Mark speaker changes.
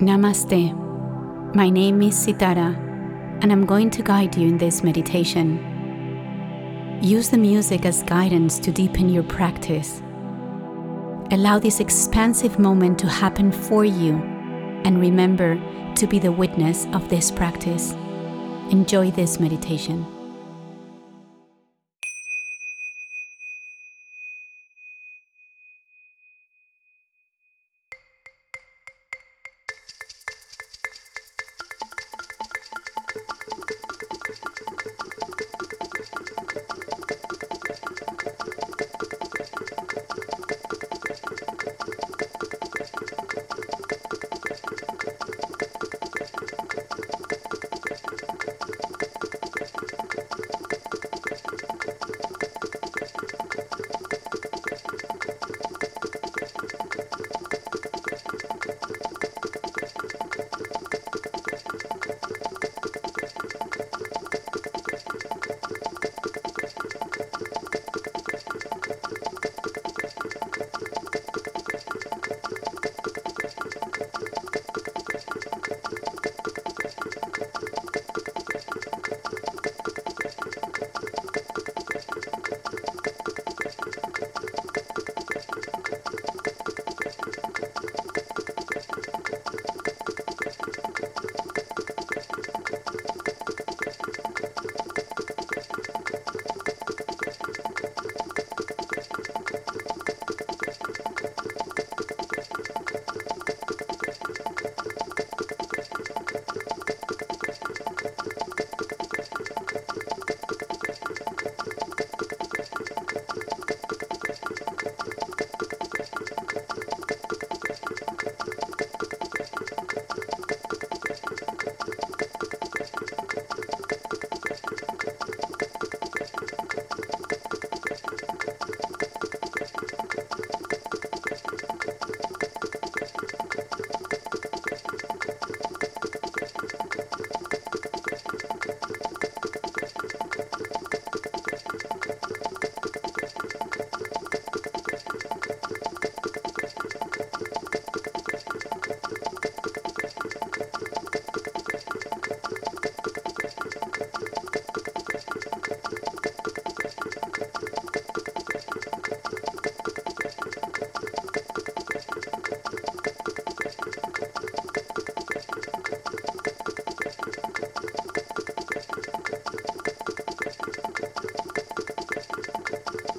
Speaker 1: Namaste. My name is Sitara, and I'm going to guide you in this meditation. Use the music as guidance to deepen your practice. Allow this expansive moment to happen for you, and remember to be the witness of this practice. Enjoy this meditation.